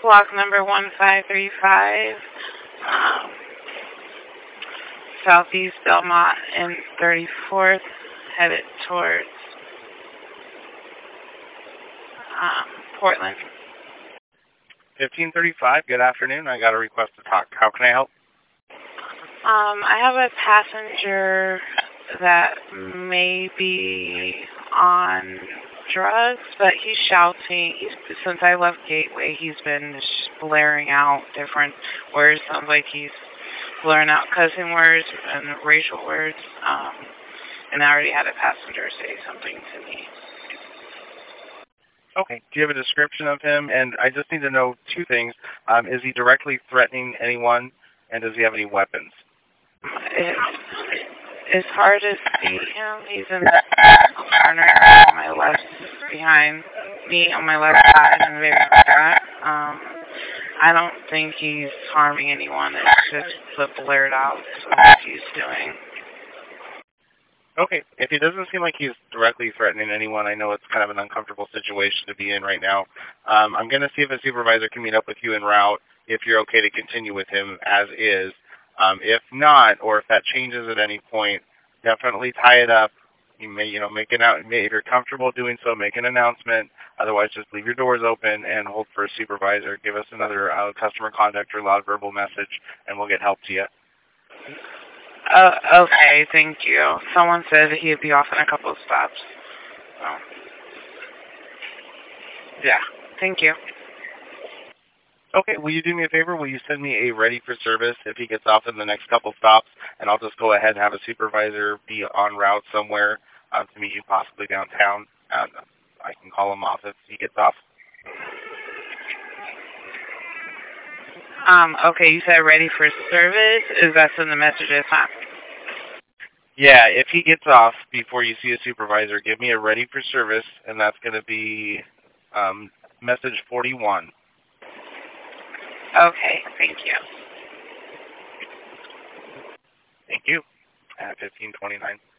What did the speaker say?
block number 1535, Southeast Belmont and 34th, headed towards Portland. 1535, good afternoon. I got a request to talk. How can I help? I have a passenger that may be on drugs, but he's shouting. Since I left Gateway, he's been blaring out different words. Sounds like he's blaring out cussing words and racial words. And I already had a passenger say something to me. Okay. Do you have a description of him? And I just need to know two things. Is he directly threatening anyone, and does he have any weapons? It's hard to see him. He's in the corner on my left, behind me on my left side in the very back. I don't think he's harming anyone. It's just the blurred out what he's doing. Okay. If he doesn't seem like he's directly threatening anyone, I know it's kind of an uncomfortable situation to be in right now. I'm going to see if a supervisor can meet up with you en route if you're okay to continue with him as is. If not, or if that changes at any point, definitely tie it up. You may, make it out. If you're comfortable doing so, make an announcement. Otherwise, just leave your doors open and hold for a supervisor. Give us another customer contact or loud verbal message, and we'll get help to you. Okay, thank you. Someone said that he'd be off in a couple of stops. So, yeah, thank you. Okay, will you do me a favor? Will you send me a ready for service if he gets off in the next couple stops, and I'll just go ahead and have a supervisor be en route somewhere to meet you possibly downtown. I can call him off if he gets off. Okay, you said ready for service? Is that in the messages, huh? Yeah, if he gets off before you see a supervisor, give me a ready for service, and that's going to be message 41. Okay, thank you. Thank you. At 1529.